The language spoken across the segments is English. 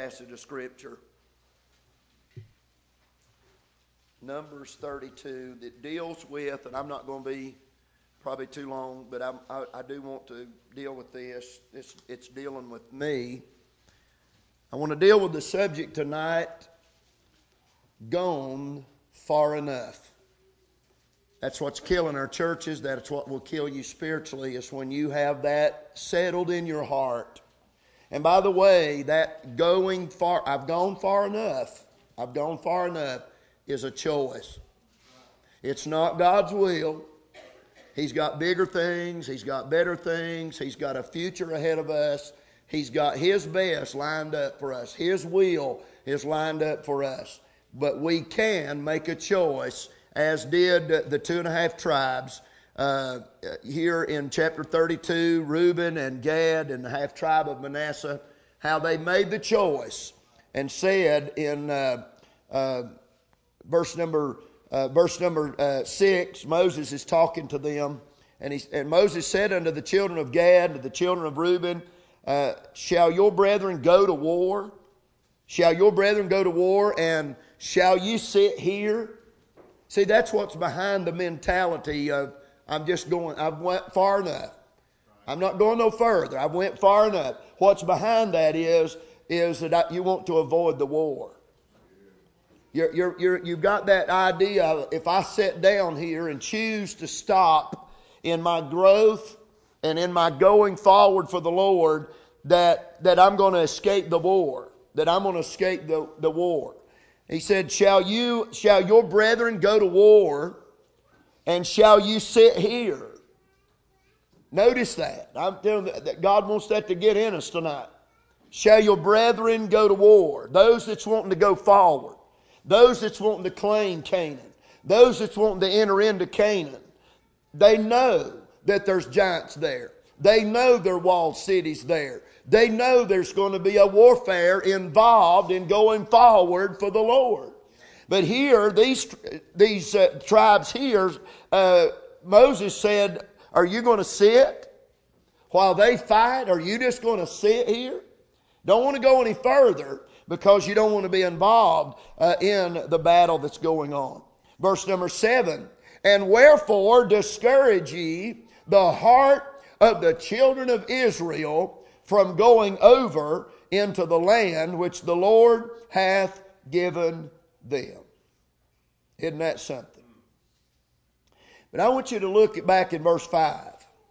passage of Scripture. Numbers 32 that deals with, and I'm not going to be probably too long, but I do want to deal with this. It's dealing with me. I want to deal with the subject tonight, gone far enough. That's what's killing our churches. That's what will kill you spiritually, is when you have that settled in your heart. And by the way, that going far, I've gone far enough is a choice. It's not God's will. He's got bigger things. He's got better things. He's got a future ahead of us. He's got His best lined up for us. His will is lined up for us. But we can make a choice, as did the 2.5 tribes here in chapter 32, Reuben and Gad and the half tribe of Manasseh, how they made the choice and said in verse number 6, Moses is talking to them, and Moses said unto the children of Gad, and the children of Reuben, shall your brethren go to war? Shall your brethren go to war, and shall you sit here? See, that's what's behind the mentality of, I've went far enough. I'm not going no further. I've went far enough. What's behind that is that you want to avoid the war. You've got that idea of, if I sit down here and choose to stop in my growth and in my going forward for the Lord, that I'm going to escape the war. That I'm going to escape the war. He said, shall your brethren go to war, and shall you sit here? Notice that. I'm telling you that God wants that to get in us tonight. Shall your brethren go to war? Those that's wanting to go forward. Those that's wanting to claim Canaan. Those that's wanting to enter into Canaan. They know that there's giants there. They know there are walled cities there. They know there's going to be a warfare involved in going forward for the Lord. But here, these tribes here, Moses said, are you going to sit while they fight? Are you just going to sit here? Don't want to go any further because you don't want to be involved in the battle that's going on. Verse number 7, and wherefore discourage ye the heart of the children of Israel from going over into the land which the Lord hath given them. Isn't that something? But I want you to look back in verse 5.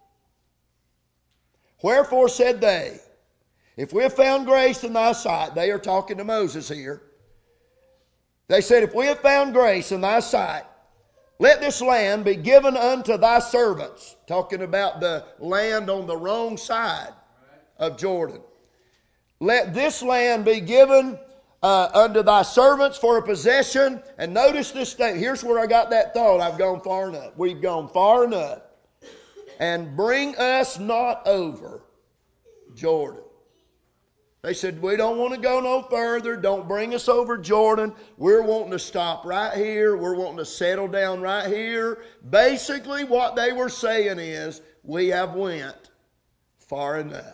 Wherefore said they, if we have found grace in thy sight, they are talking to Moses here. They said, if we have found grace in thy sight, let this land be given unto thy servants. Talking about the land on the wrong side of Jordan. Let this land be given unto thy servants for a possession. And notice this thing. Here's where I got that thought. I've gone far enough. We've gone far enough. And bring us not over Jordan. They said, we don't want to go no further. Don't bring us over Jordan. We're wanting to stop right here. We're wanting to settle down right here. Basically, what they were saying is, we have went far enough.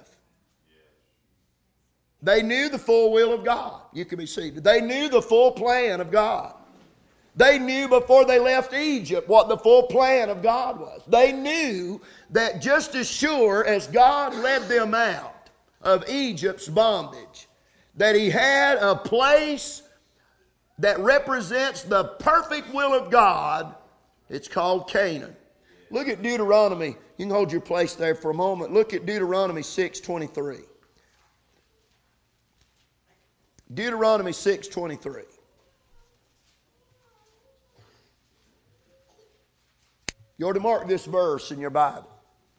They knew the full will of God. You can be seated. They knew the full plan of God. They knew before they left Egypt what the full plan of God was. They knew that just as sure as God led them out of Egypt's bondage, that He had a place that represents the perfect will of God. It's called Canaan. Look at Deuteronomy. You can hold your place there for a moment. Look at Deuteronomy 6:23. Deuteronomy 6:23. You ought to mark this verse in your Bible.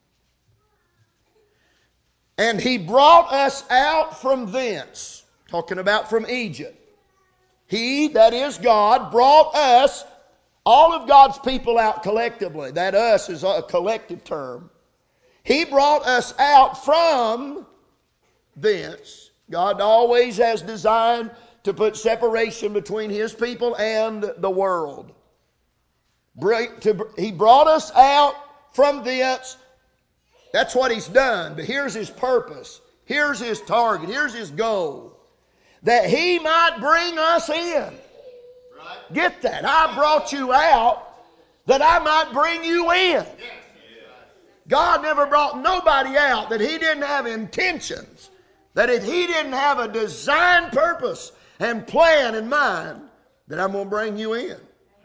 And He brought us out from thence, talking about from Egypt. He, that is God, brought us, all of God's people, out collectively. That us is a collective term. He brought us out from thence. God always has designed to put separation between His people and the world. He brought us out from thence. That's what He's done. But here's His purpose. Here's His target. Here's His goal. that He might bring us in. Get that. I brought you out that I might bring you in. God never brought nobody out that He didn't have intentions, that if He didn't have a design, purpose, and plan in mind, that I'm going to bring you in.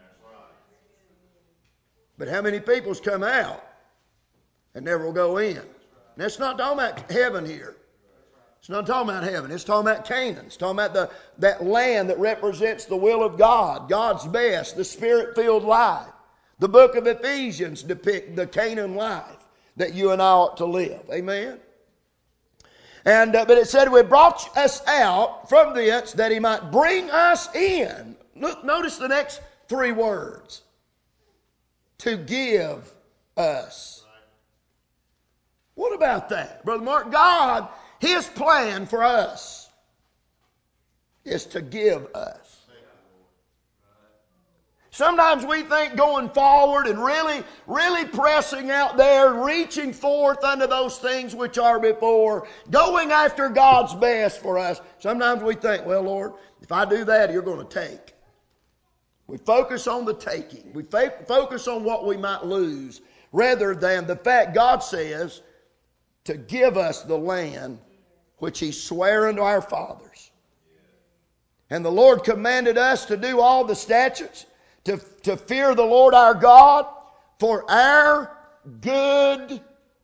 But how many people's come out and never will go in? Now, it's not talking about heaven here. It's not talking about heaven. It's talking about Canaan. It's talking about that land that represents the will of God, God's best, the Spirit-filled life. The book of Ephesians depicts the Canaan life that you and I ought to live. Amen? And but it said, we brought us out from thence that He might bring us in. Look, notice the next three words. To give us. What about that? Brother Mark, God, His plan for us is to give us. Sometimes we think going forward and really pressing out there, reaching forth unto those things which are before, going after God's best for us. Sometimes we think, well, Lord, if I do that, You're going to take. We focus on the taking. We focus on what we might lose rather than the fact God says to give us the land which He sware unto our fathers. And the Lord commanded us to do all the statutes, to fear the Lord our God for our good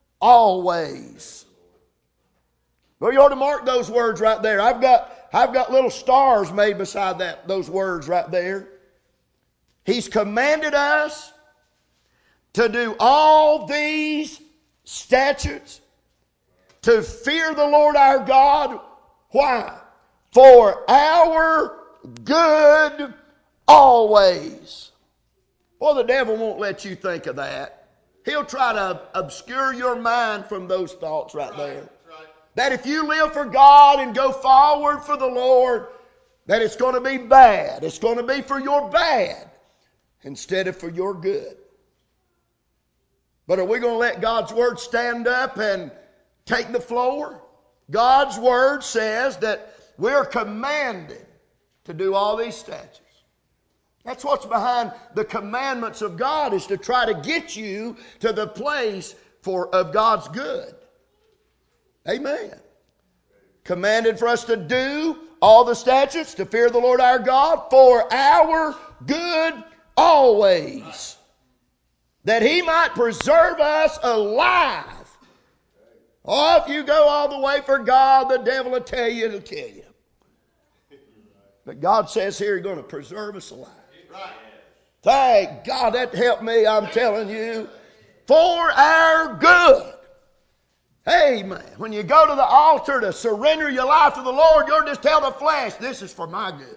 always. Well, you ought to mark those words right there. I've got little stars made beside those words right there. He's commanded us to do all these statutes, to fear the Lord our God. Why? For our good always. Well, the devil won't let you think of that. He'll try to obscure your mind from those thoughts right there. That if you live for God and go forward for the Lord, that it's going to be bad. It's going to be for your bad instead of for your good. But are we going to let God's Word stand up and take the floor? God's Word says that we're commanded to do all these statutes. That's what's behind the commandments of God, is to try to get you to the place of God's good. Amen. Commanded for us to do all the statutes, to fear the Lord our God for our good always, that He might preserve us alive. Oh, if you go all the way for God, the devil will tell you to kill you. But God says here He's going to preserve us alive. Thank God, that helped me, I'm telling you, for our good. Amen. When you go to the altar to surrender your life to the Lord, you'll just tell the flesh, this is for my good.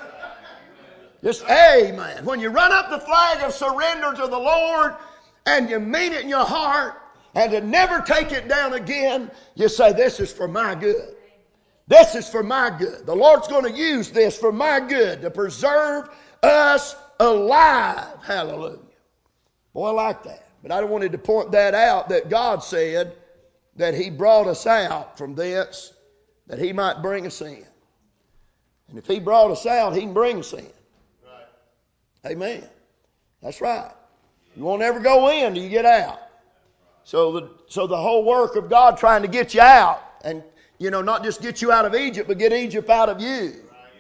Just, amen. When you run up the flag of surrender to the Lord and you mean it in your heart and to never take it down again, you say, this is for my good. This is for my good. The Lord's going to use this for my good to preserve us alive. Hallelujah. Boy, I like that. But I wanted to point that out, that God said that He brought us out from thence that He might bring us in. And if He brought us out, He can bring us in. Amen. That's right. You won't ever go in till you get out. So the whole work of God trying to get you out, and not just get you out of Egypt, but get Egypt out of you,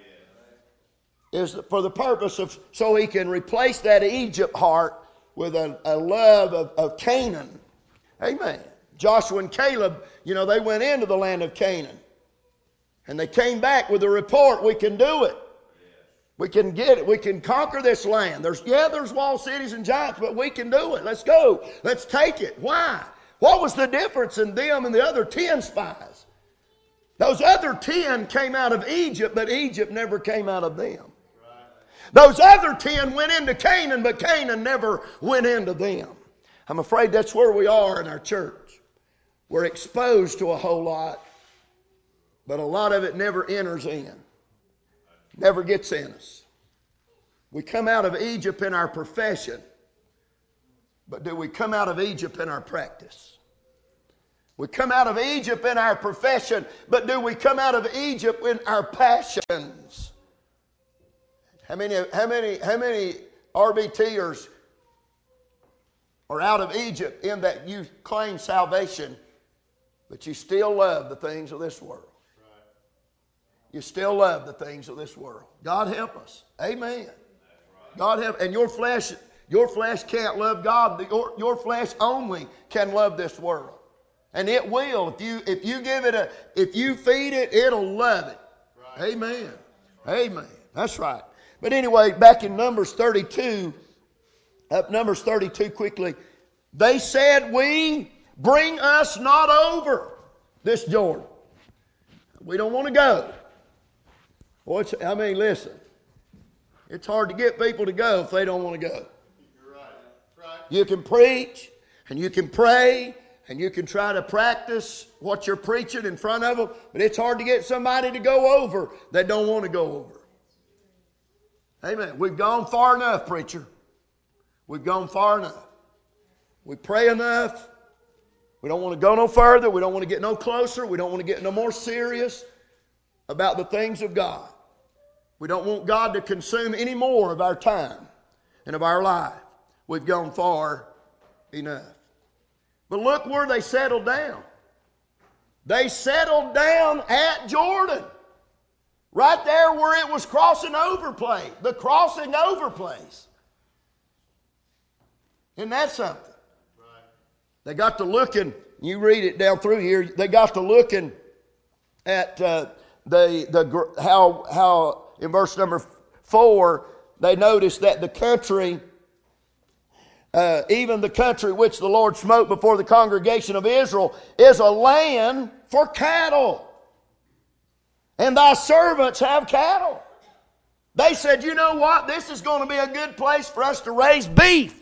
is for the purpose of so He can replace that Egypt heart with a love of Canaan. Amen. Joshua and Caleb, they went into the land of Canaan, and they came back with a report: we can do it. We can get it. We can conquer this land. There's walled cities and giants, but we can do it. Let's go. Let's take it. Why? What was the difference in them and the other 10 spies? Those other 10 came out of Egypt, but Egypt never came out of them. Those other 10 went into Canaan, but Canaan never went into them. I'm afraid that's where we are in our church. We're exposed to a whole lot, but a lot of it never enters in. Never gets in us. We come out of Egypt in our profession, but do we come out of Egypt in our practice? We come out of Egypt in our profession, but do we come out of Egypt in our passions? How many RBTers are out of Egypt in that you claim salvation, but you still love the things of this world? You still love the things of this world. God help us. Amen. God help. And your flesh can't love God. Your flesh only can love this world. And it will. If you feed it, it'll love it. Right. Amen. Amen. That's right. But anyway, back in Numbers 32, Numbers 32 quickly. They said, we bring us not over this Jordan. We don't want to go. Well, listen. It's hard to get people to go if they don't want to go. You're right. Right. You can preach and you can pray and you can try to practice what you're preaching in front of them, but it's hard to get somebody to go over that don't want to go over. Amen. We've gone far enough, preacher. We've gone far enough. We pray enough. We don't want to go no further. We don't want to get no closer. We don't want to get no more serious about the things of God. We don't want God to consume any more of our time and of our life. We've gone far enough. But look where they settled down. They settled down at Jordan. Right there where it was crossing over place. The crossing over place. Isn't that something? Right. They got to looking, you read it down through here, they got to looking at how in verse number 4, they noticed that the country, even the country which the Lord smote before the congregation of Israel, is a land for cattle. And thy servants have cattle. They said, you know what? This is going to be a good place for us to raise beef.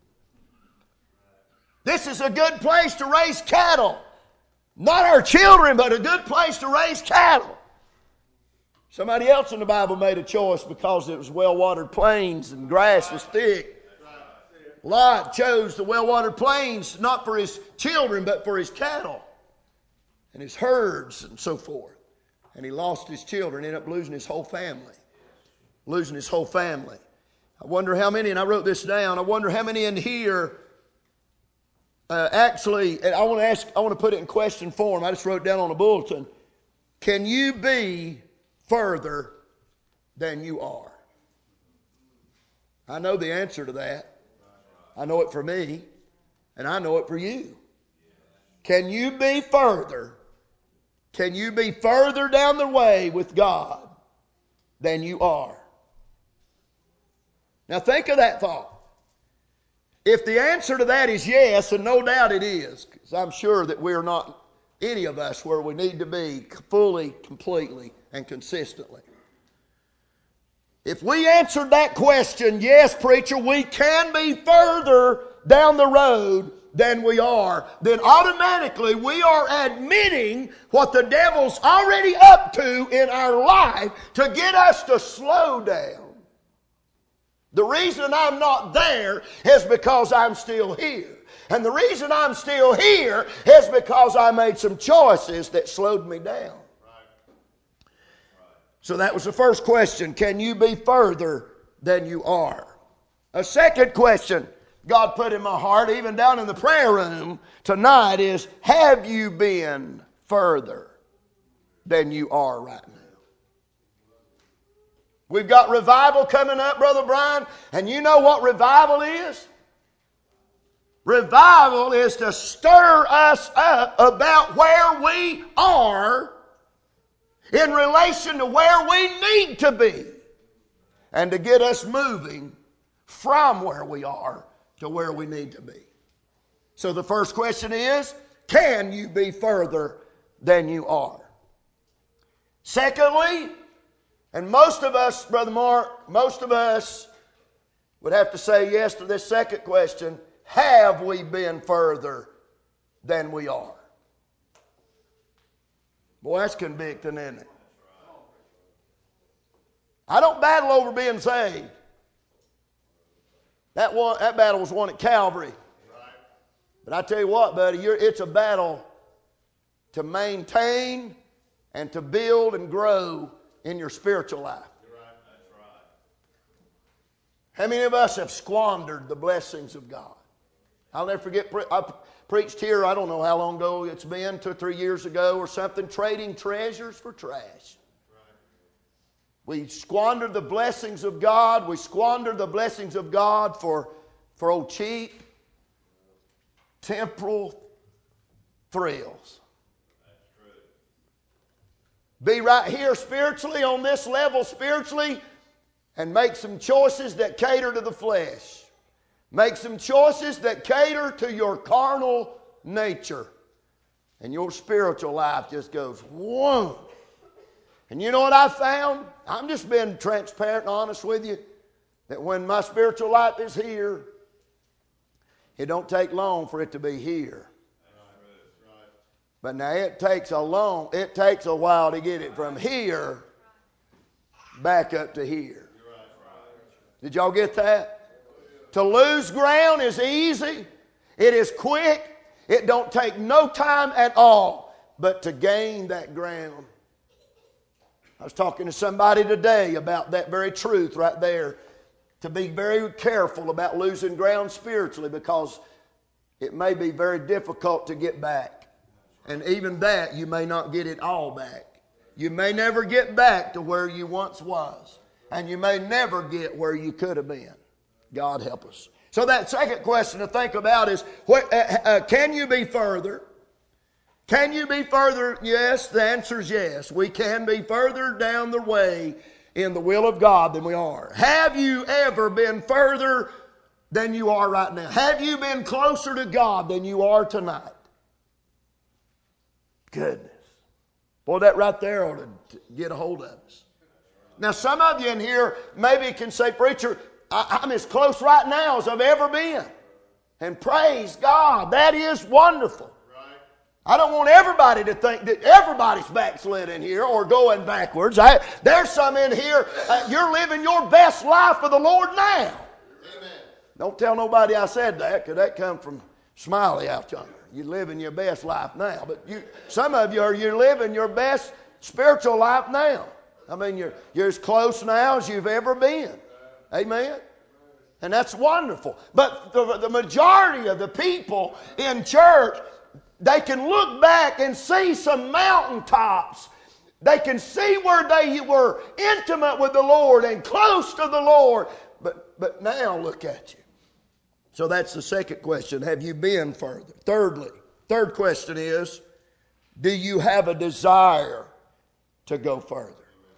This is a good place to raise cattle. Not our children, but a good place to raise cattle. Somebody else in the Bible made a choice because it was well-watered plains and grass was thick. Lot chose the well-watered plains not for his children, but for his cattle and his herds and so forth. And he lost his children, ended up losing his whole family. Losing his whole family. I wonder how many, and I wrote this down, I wonder how many in here actually, and I want to put it in question form. I just wrote it down on a bulletin. Can you be further than you are? I know the answer to that. I know it for me, and I know it for you. Can you be further? Can you be further down the way with God than you are? Now think of that thought. If the answer to that is yes, and no doubt it is, because I'm sure that we're not, any of us, where we need to be fully, completely, and consistently. If we answered that question, yes, preacher, we can be further down the road than we are, then automatically we are admitting what the devil's already up to in our life to get us to slow down. The reason I'm not there is because I'm still here. And the reason I'm still here is because I made some choices that slowed me down. So that was the first question. Can you be further than you are? A second question God put in my heart, even down in the prayer room tonight, is, have you been further than you are right now? We've got revival coming up, Brother Brian, and you know what revival is? Revival is to stir us up about where we are in relation to where we need to be, and to get us moving from where we are to where we need to be. So the first question is, can you be further than you are? Secondly, and most of us, Brother Mark, most of us would have to say yes to this second question, have we been further than we are? Boy, that's convicting, isn't it? I don't battle over being saved. That battle was won at Calvary. But I tell you what, buddy, it's a battle to maintain and to build and grow in your spiritual life. That's right. How many of us have squandered the blessings of God? I'll never forget, I preached here, I don't know how long ago it's been, 2 or 3 years ago or something, trading treasures for trash. We squandered the blessings of God. We squandered the blessings of God for old cheap, temporal thrills. That's true. Be right here spiritually, on this level spiritually, and make some choices that cater to the flesh. Make some choices that cater to your carnal nature. And your spiritual life just goes, whoa. And you know what I found? I'm just being transparent and honest with you. That when my spiritual life is here, it don't take long for it to be here. Right. But now it takes a while to get it from here back up to here. Did y'all get that? To lose ground is easy. It is quick. It don't take no time at all. But to gain that ground. I was talking to somebody today about that very truth right there. To be very careful about losing ground spiritually, because it may be very difficult to get back. And even that, you may not get it all back. You may never get back to where you once was. And you may never get where you could have been. God help us. So that second question to think about is, can you be further? Can you be further? Yes, the answer is yes. We can be further down the way in the will of God than we are. Have you ever been further than you are right now? Have you been closer to God than you are tonight? Goodness. Boy, that right there ought to get a hold of us. Now, some of you in here maybe can say, preacher, I'm as close right now as I've ever been. And praise God, that is wonderful. I don't want everybody to think that everybody's backslid in here or going backwards. There's some in here, you're living your best life for the Lord now. Amen. Don't tell nobody I said that, because that comes from Smiley out yonder. You're living your best life now. But some of you you're living your best spiritual life now. I mean, you're as close now as you've ever been. Amen. And that's wonderful. But the majority of the people in church, they can look back and see some mountaintops. They can see where they were intimate with the Lord and close to the Lord. But now look at you. So that's the second question. Have you been further? Third question is, do you have a desire to go further?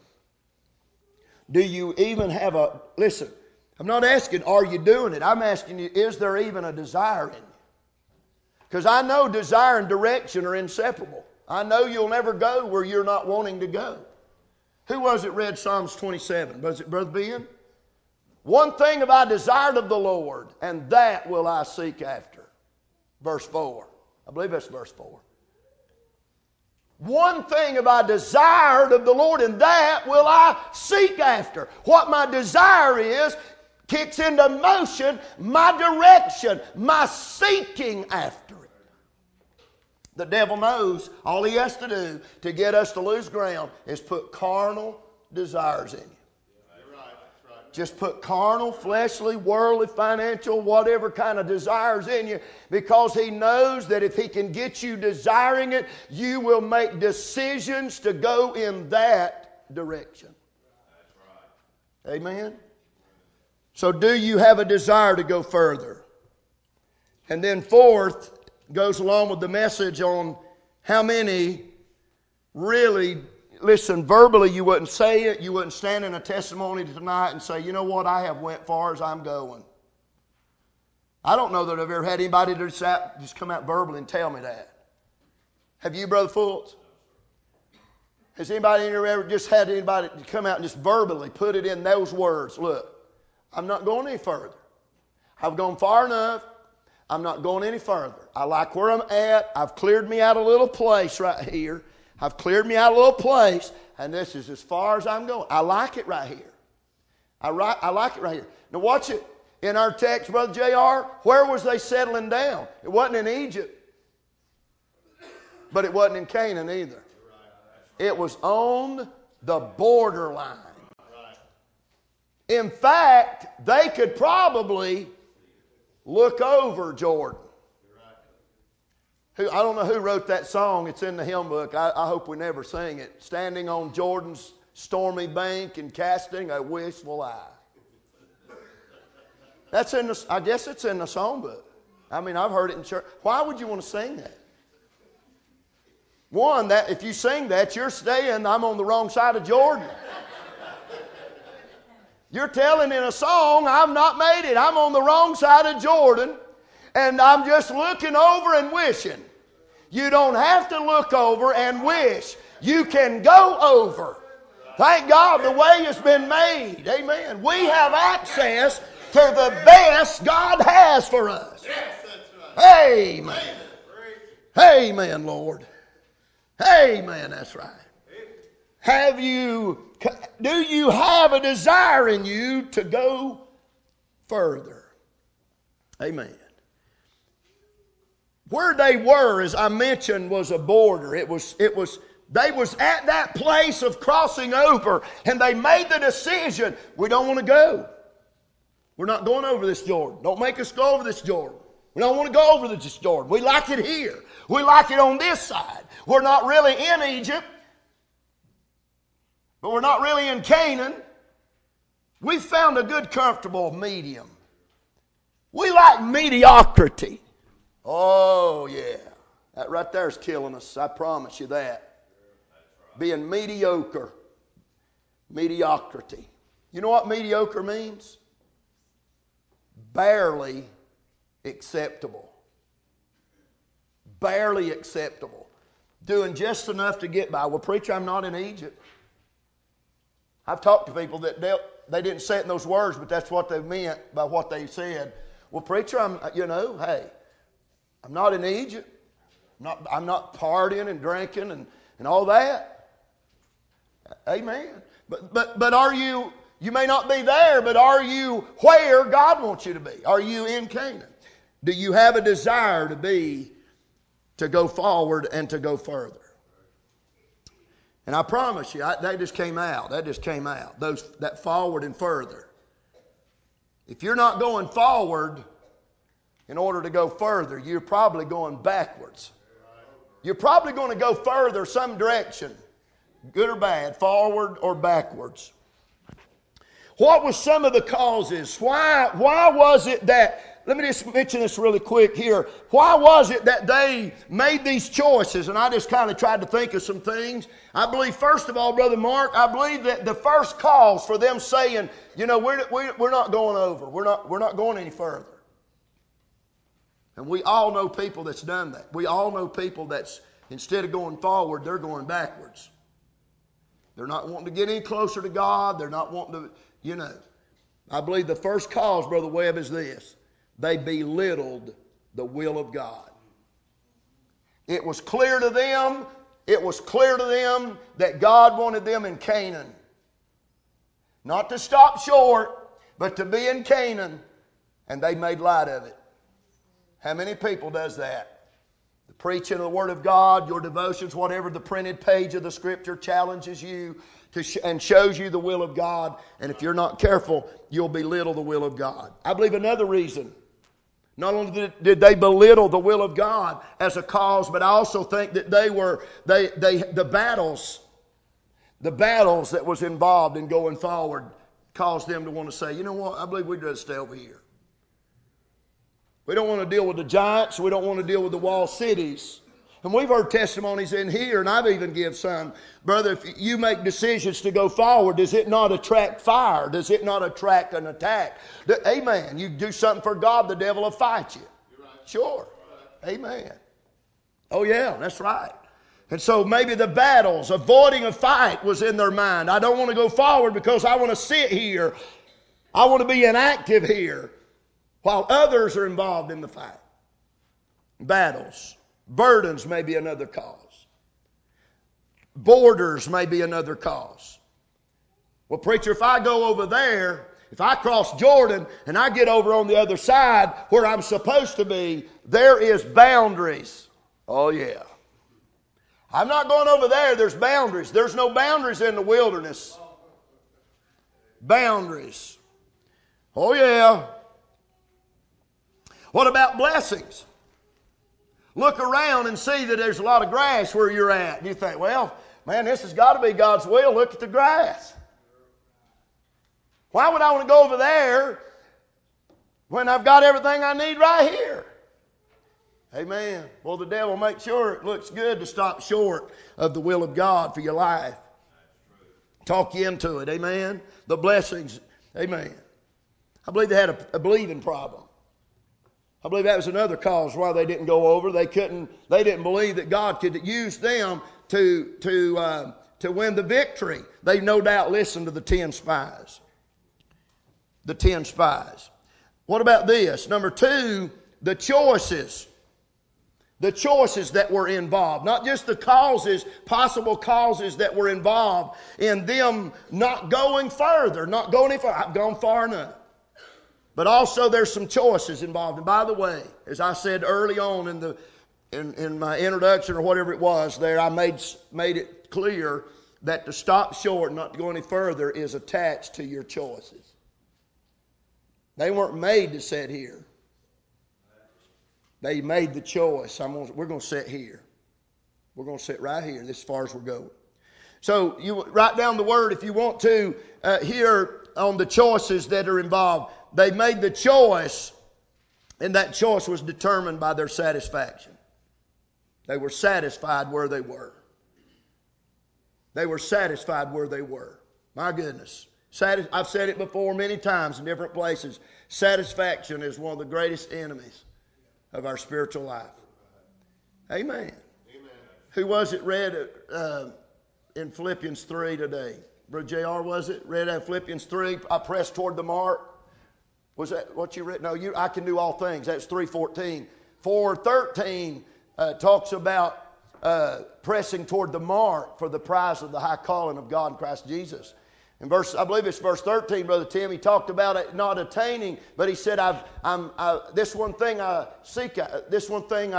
Do you even have listen, I'm not asking, are you doing it? I'm asking you, is there even a desire in you? Because I know desire and direction are inseparable. I know you'll never go where you're not wanting to go. Who was it read Psalms 27? Was it Brother Ben? One thing have I desired of the Lord, and that will I seek after. Verse 4. I believe that's verse 4. One thing have I desired of the Lord, and that will I seek after. What my desire is kicks into motion my direction, my seeking after it. The devil knows all he has to do to get us to lose ground is put carnal desires in you. Just put carnal, fleshly, worldly, financial, whatever kind of desires in you, because he knows that if he can get you desiring it, you will make decisions to go in that direction. That's right. Amen? So do you have a desire to go further? And then fourth, goes along with the message on how many really, listen, verbally you wouldn't say it. You wouldn't stand in a testimony tonight and say, you know what, I have went far as I'm going. I don't know that I've ever had anybody just come out verbally and tell me that. Have you, Brother Fultz? Has anybody ever just had anybody come out and just verbally put it in those words? Look, I'm not going any further. I've gone far enough. I'm not going any further. I like where I'm at. I've cleared me out a little place right here. I've cleared me out a little place, and this is as far as I'm going. I like it right here. I like it right here. Now watch it. In our text, Brother JR, where was they settling down? It wasn't in Egypt. But it wasn't in Canaan either. It was on the borderline. In fact, they could probably look over Jordan. I don't know who wrote that song. It's in the hymn book. I hope we never sing it. Standing on Jordan's stormy bank and casting a wistful eye. That's in the, I guess it's in the songbook. I mean, I've heard it in church. Why would you want to sing that? One, that if you sing that, you're saying I'm on the wrong side of Jordan. You're telling in a song, I've not made it. I'm on the wrong side of Jordan, and I'm just looking over and wishing. You don't have to look over and wish. You can go over. Thank God the way has been made. Amen. We have access to the best God has for us. Amen. Amen, Lord. Amen, that's right. Do you have a desire in you to go further? Amen. Where they were, as I mentioned, was a border. They was at that place of crossing over, and they made the decision, we don't want to go. We're not going over this Jordan. Don't make us go over this Jordan. We don't want to go over this Jordan. We like it here. We like it on this side. We're not really in Egypt, but we're not really in Canaan. We found a good, comfortable medium. We like mediocrity. Oh, yeah. That right there is killing us. I promise you that. Being mediocre. Mediocrity. You know what mediocre means? Barely acceptable. Barely acceptable. Doing just enough to get by. Well, preacher, I'm not in Egypt. I've talked to people that they didn't say it in those words, but that's what they meant by what they said. Well, preacher, hey, I'm not in Egypt. I'm not partying and drinking and all that. Amen. But are you may not be there, but are you where God wants you to be? Are you in Canaan? Do you have a desire to go forward and to go further? And I promise you, that just came out. That just came out. That forward and further. If you're not going forward in order to go further, you're probably going backwards. You're probably going to go further some direction, good or bad, forward or backwards. What was some of the causes? Why was it that, let me just mention this really quick here. Why was it that they made these choices? And I just kind of tried to think of some things. I believe, first of all, Brother Mark, I believe that the first cause for them saying, we're not going over. We're not going any further. And we all know people that's done that. We all know people that's, instead of going forward, they're going backwards. They're not wanting to get any closer to God. They're not wanting to, I believe the first cause, Brother Webb, is this. They belittled the will of God. It was clear to them that God wanted them in Canaan. Not to stop short, but to be in Canaan, and they made light of it. How many people does that? The preaching of the Word of God, your devotions, whatever the printed page of the Scripture challenges you and shows you the will of God, and if you're not careful, you'll belittle the will of God. I believe another reason, not only did they belittle the will of God as a cause, but I also think that the battles that was involved in going forward caused them to want to say, you know what, I believe we'd rather stay over here. We don't want to deal with the giants. We don't want to deal with the walled cities. And we've heard testimonies in here, and I've even given some. Brother, if you make decisions to go forward, does it not attract fire? Does it not attract an attack? Amen. You do something for God, the devil will fight you. Sure. Amen. Oh, yeah, that's right. And so maybe the battles, avoiding a fight was in their mind. I don't want to go forward because I want to sit here. I want to be inactive here while others are involved in the fight. Battles. Burdens may be another cause. Borders may be another cause. Well, preacher, if I go over there, if I cross Jordan and I get over on the other side where I'm supposed to be, there is boundaries. Oh, yeah. I'm not going over there. There's boundaries. There's no boundaries in the wilderness. Boundaries. Oh, yeah. What about blessings? Look around and see that there's a lot of grass where you're at. And you think, well, man, this has got to be God's will. Look at the grass. Why would I want to go over there when I've got everything I need right here? Amen. Well, the devil makes sure it looks good to stop short of the will of God for your life. Talk you into it. Amen. The blessings. Amen. I believe they had a believing problem. I believe that was another cause why they didn't go over. They didn't believe that God could use them to win the victory. They no doubt listened to the 10 spies. The 10 spies. What about this? Number 2, the choices. The choices that were involved. Not just the causes, possible causes that were involved in them not going further, not going any further. I've gone far enough. But also there's some choices involved. And by the way, as I said early on in my introduction or whatever it was there, I made it clear that to stop short and not to go any further is attached to your choices. They weren't made to sit here. They made the choice. We're going to sit here. We're going to sit right here. This is as far as we're going. So you write down the word if you want to here on the choices that are involved. They made the choice, and that choice was determined by their satisfaction. They were satisfied where they were. They were satisfied where they were. My goodness. I've said it before many times in different places. Satisfaction is one of the greatest enemies of our spiritual life. Amen. Amen. Who was it read in Philippians 3 today? Brother JR, was it? Read out Philippians 3, I press toward the mark. Was that what you read? No, I can do all things. That's 3:14. 4:13 talks about pressing toward the mark for the prize of the high calling of God in Christ Jesus. In I believe it's verse 13, Brother Tim, he talked about it not attaining, but he said, this one thing I seek, this one thing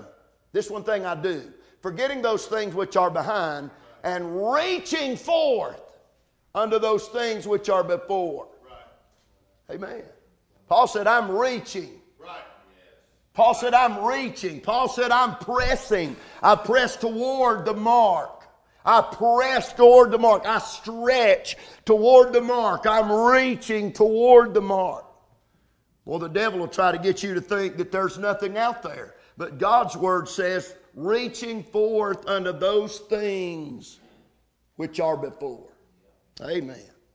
I do, forgetting those things which are behind and reaching forth unto those things which are before. Right. Amen. Paul said, I'm reaching. Right. Paul said, I'm reaching. Paul said, I'm pressing. I press toward the mark. I press toward the mark. I stretch toward the mark. I'm reaching toward the mark. Well, the devil will try to get you to think that there's nothing out there. But God's word says, reaching forth unto those things which are before. Amen.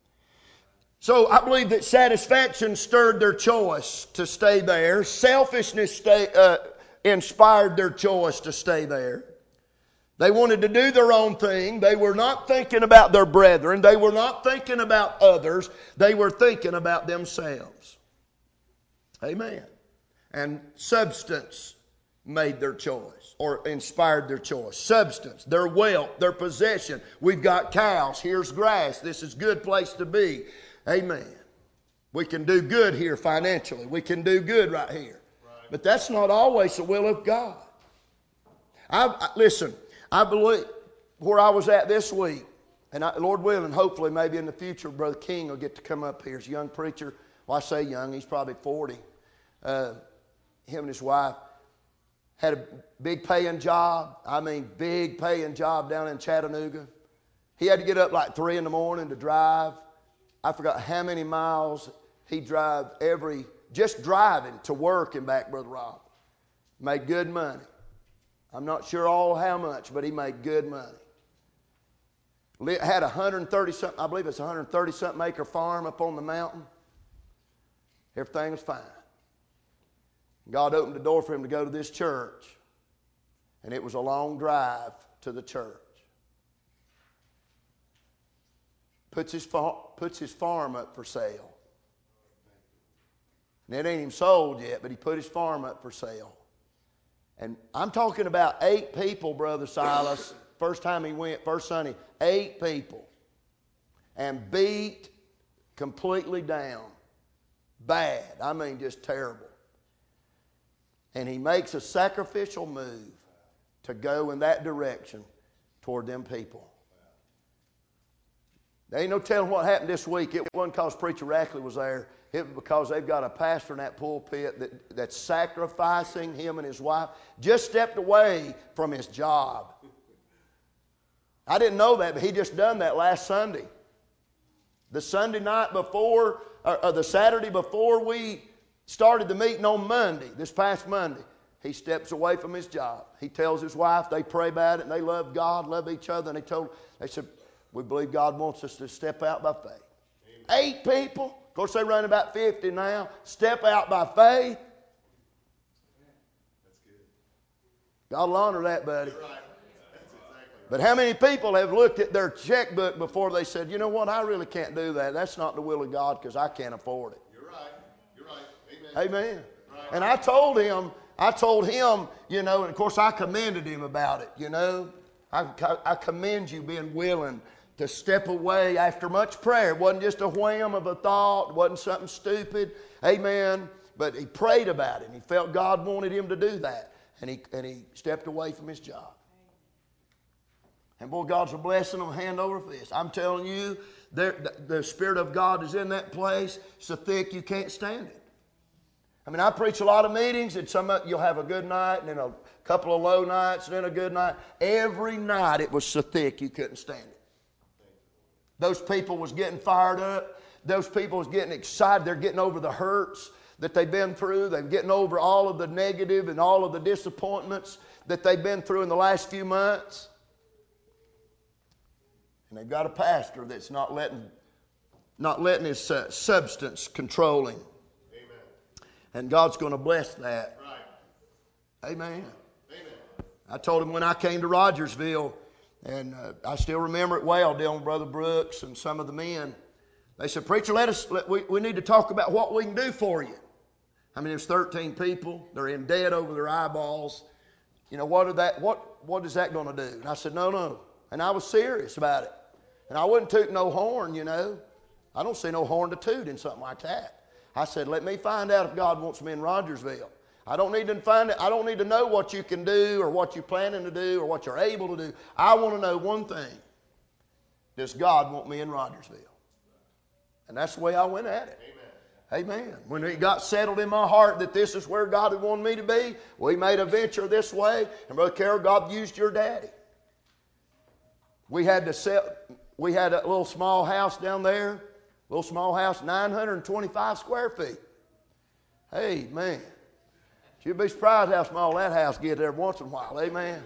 So I believe that satisfaction stirred their choice to stay there. Selfishness inspired their choice to stay there. They wanted to do their own thing. They were not thinking about their brethren. They were not thinking about others. They were thinking about themselves. Amen. And substance made their choice or inspired their choice. Substance, their wealth, their possession. We've got cows. Here's grass. This is a good place to be. Amen. We can do good here financially. We can do good right here. Right. But that's not always the will of God. Listen, I believe where I was at this week, and Lord willing, hopefully maybe in the future, Brother King will get to come up here as a young preacher. Well, I say young, he's probably 40. Him and his wife had a big paying job. I mean, big paying job down in Chattanooga. He had to get up like 3 in the morning to drive. I forgot how many miles he'd drive just driving to work and back, Brother Rob. Made good money. I'm not sure all how much, but he made good money. Had 130-something, I believe it's 130-something acre farm up on the mountain. Everything was fine. God opened the door for him to go to this church, and it was a long drive to the church. Puts his farm up for sale. And it ain't even sold yet, but he put his farm up for sale. And I'm talking about 8 people, Brother Silas. First time he went, first Sunday, 8 people. And beat completely down. Bad. I mean, just terrible. And he makes a sacrificial move to go in that direction toward them people. There ain't no telling what happened this week. It wasn't because Preacher Rackley was there. It was because they've got a pastor in that pulpit that's sacrificing, him and his wife, just stepped away from his job. I didn't know that, but he just done that last Sunday. The Sunday night before, or the Saturday before we started the meeting on Monday, this past Monday, he steps away from his job. He tells his wife, they pray about it, and they love God, love each other, and they said, we believe God wants us to step out by faith. Amen. 8 people, of course they run about 50 now, step out by faith. That's good. God will honor that, buddy. You're right. That's exactly right. But how many people have looked at their checkbook before they said, you know what, I really can't do that. That's not the will of God because I can't afford it. You're right. You're right. Amen. Amen. Right. And I told him, you know, and of course I commended him about it, you know. I commend you being willing to step away after much prayer. It wasn't just a whim of a thought. It wasn't something stupid. Amen. But he prayed about it. And he felt God wanted him to do that. And he stepped away from his job. And boy, God's a blessing on hand over fist. I'm telling you, the Spirit of God is in that place so thick you can't stand it. I mean, I preach a lot of meetings, and you'll have a good night, and then a couple of low nights, and then a good night. Every night it was so thick you couldn't stand it. Those people was getting fired up. Those people was getting excited. They're getting over the hurts that they've been through. They're getting over all of the negative and all of the disappointments that they've been through in the last few months. And they've got a pastor that's not letting his substance control him. And God's going to bless that. Right. Amen. Amen. I told him when I came to Rogersville, and I still remember it well, dealing with Brother Brooks and some of the men. They said, preacher, we need to talk about what we can do for you. I mean, there's 13 people. They're in debt over their eyeballs. You know, what is that going to do? And I said, no. And I was serious about it. And I wouldn't toot no horn, you know. I don't see no horn to toot in something like that. I said, let me find out if God wants me in Rogersville. I don't need to find it. I don't need to know what you can do or what you're planning to do or what you're able to do. I want to know one thing. Does God want me in Rogersville? And that's the way I went at it. Amen. When it got settled in my heart that this is where God had wanted me to be, we made a venture this way. And Brother Carroll, God used your daddy. We had a little small house down there. Little small house, 925 square feet. Hey, man. You'd be surprised how small that house gets every once in a while. Amen.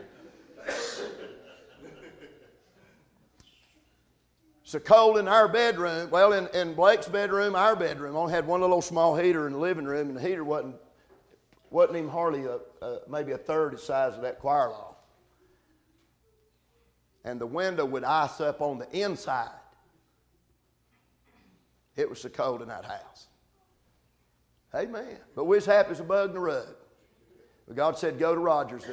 So cold in our bedroom. Well, in Blake's bedroom, our bedroom, only had one little small heater in the living room, and the heater wasn't even hardly maybe a third the size of that choir loft. And the window would ice up on the inside. It was so cold in that house. Amen. But we was happy as a bug in the rug. But God said, go to Rogersville.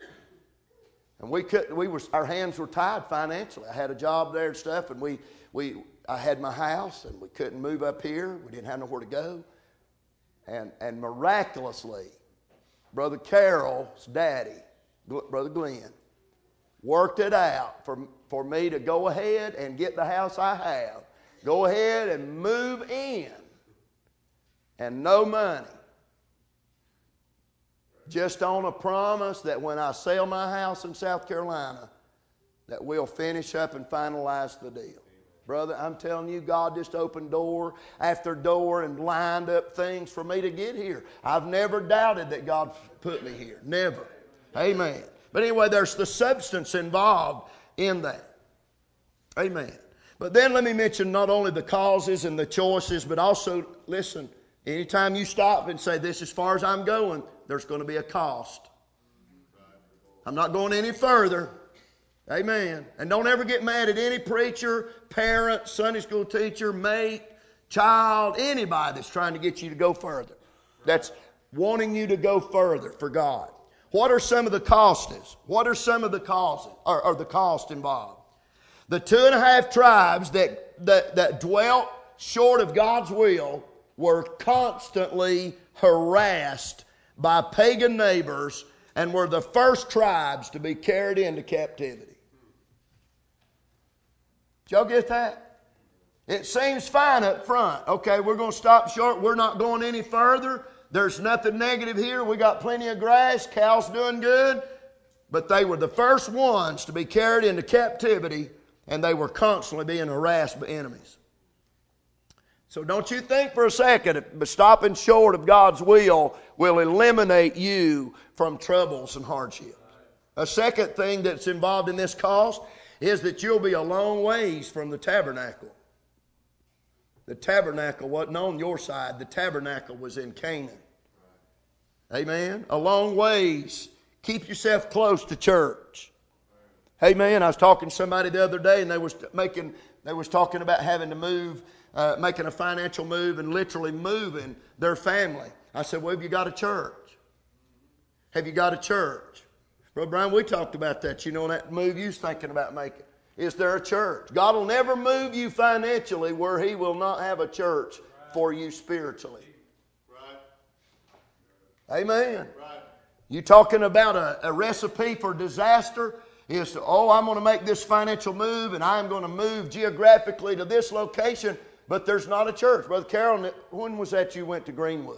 And our hands were tied financially. I had a job there and stuff, and I had my house, and we couldn't move up here. We didn't have nowhere to go. And miraculously, Brother Carroll's daddy, Brother Glenn, worked it out for me to go ahead and get the house I have. Go ahead and move in. And no money. Just on a promise that when I sell my house in South Carolina, that we'll finish up and finalize the deal. Brother, I'm telling you, God just opened door after door and lined up things for me to get here. I've never doubted that God put me here. Never. Amen. But anyway, there's the substance involved in that. Amen. But then let me mention not only the causes and the choices, but also, listen, anytime you stop and say, this is as far as I'm going, there's going to be a cost. I'm not going any further. Amen. And don't ever get mad at any preacher, parent, Sunday school teacher, mate, child, anybody that's trying to get you to go further. That's wanting you to go further for God. What are some of the costs? What are some of the causes or the cost involved? The 2.5 tribes that dwelt short of God's will were constantly harassed by pagan neighbors and were the first tribes to be carried into captivity. Did y'all get that? It seems fine up front. Okay, we're going to stop short. We're not going any further. There's nothing negative here. We got plenty of grass. Cows doing good. But they were the first ones to be carried into captivity, and they were constantly being harassed by enemies. So don't you think for a second that stopping short of God's will eliminate you from troubles and hardships. A second thing that's involved in this cost is that you'll be a long ways from the tabernacle. The tabernacle wasn't on your side. The tabernacle was in Canaan. Amen? A long ways. Keep yourself close to church. Amen? I was talking to somebody the other day, and they was talking about having to move, making a financial move and literally moving their family. I said, well, have you got a church? Have you got a church? Brother Brian, we talked about that. You know, that move you was thinking about making. Is there a church? God will never move you financially where He will not have a church for you spiritually. Right. Amen. Right. You talking about a recipe for disaster? Is to, I'm going to make this financial move and I'm going to move geographically to this location, but there's not a church. Brother Carroll, when was that you went to Greenwood?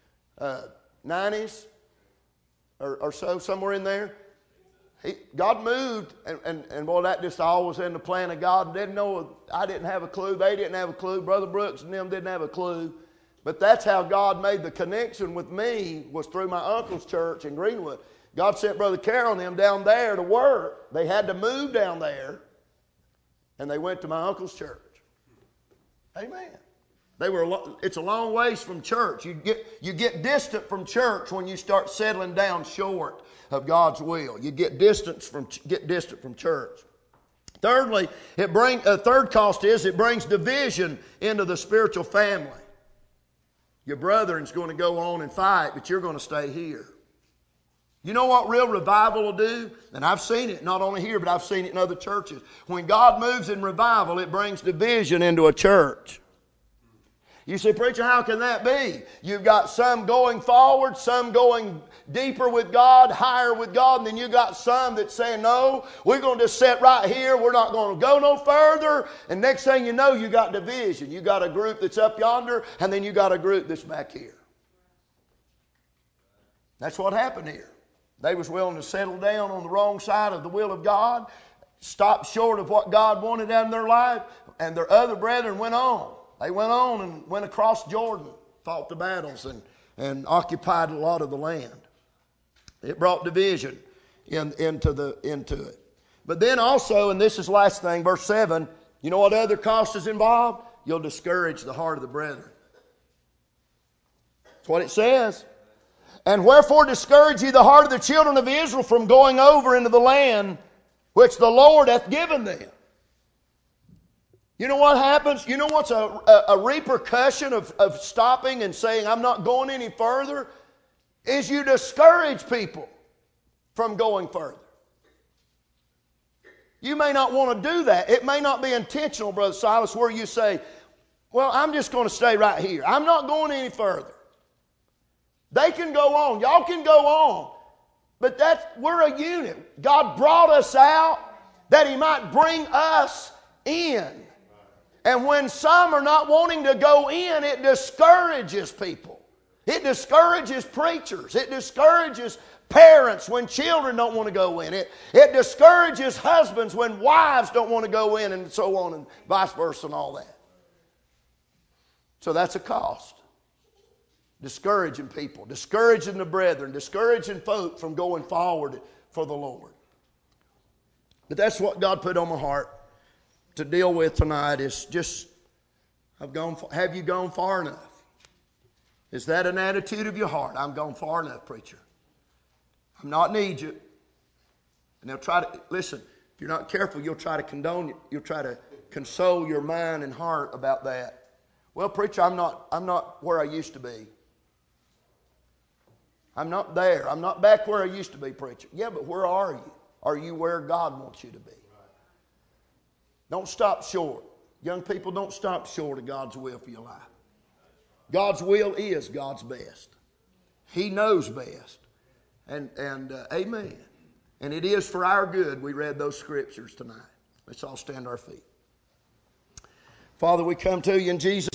90s or so, somewhere in there? God moved, and boy, that just all was in the plan of God. I didn't have a clue. They didn't have a clue. Brother Brooks and them didn't have a clue. But that's how God made the connection with me, was through my uncle's church in Greenwood. God sent Brother Carroll and them down there to work. They had to move down there, and they went to my uncle's church. Amen. It's a long ways from church. You get distant from church when you start settling down short of God's will. You get distant from church. Thirdly, third cost is it brings division into the spiritual family. Your brethren's going to go on and fight, but you're going to stay here. You know what real revival will do? And I've seen it, not only here, but I've seen it in other churches. When God moves in revival, it brings division into a church. You say, preacher, how can that be? You've got some going forward, some going deeper with God, higher with God, and then you got some that say, no, we're going to just sit right here. We're not going to go no further. And next thing you know, you got division. You got a group that's up yonder, and then you got a group that's back here. That's what happened here. They was willing to settle down on the wrong side of the will of God, stop short of what God wanted out in their life, and their other brethren went on. They went on and went across Jordan, fought the battles, and occupied a lot of the land. It brought division into it. But then also, and this is the last thing, verse 7, you know what other cost is involved? You'll discourage the heart of the brethren. That's what it says. And wherefore discourage ye the heart of the children of Israel from going over into the land which the Lord hath given them. You know what happens? You know what's a repercussion of stopping and saying, I'm not going any further? Is you discourage people from going further. You may not want to do that. It may not be intentional, Brother Silas, where you say, well, I'm just going to stay right here. I'm not going any further. They can go on. Y'all can go on. But we're a unit. God brought us out that He might bring us in. And when some are not wanting to go in, it discourages people. It discourages preachers. It discourages parents when children don't want to go in. It discourages husbands when wives don't want to go in, and so on, and vice versa and all that. So that's a cost. Discouraging people, discouraging the brethren, discouraging folk from going forward for the Lord. But that's what God put on my heart to deal with tonight, is just, have you gone far enough? Is that an attitude of your heart? I'm gone far enough, preacher. I'm not in Egypt. And they'll try to, listen, if you're not careful, you'll try to condone, you'll try to console your mind and heart about that. Well, preacher, I'm not where I used to be. I'm not there. I'm not back where I used to be, preacher. Yeah, but where are you? Are you where God wants you to be? Don't stop short. Young people, don't stop short of God's will for your life. God's will is God's best. He knows best. And amen. And it is for our good we read those scriptures tonight. Let's all stand to our feet. Father, we come to you in Jesus'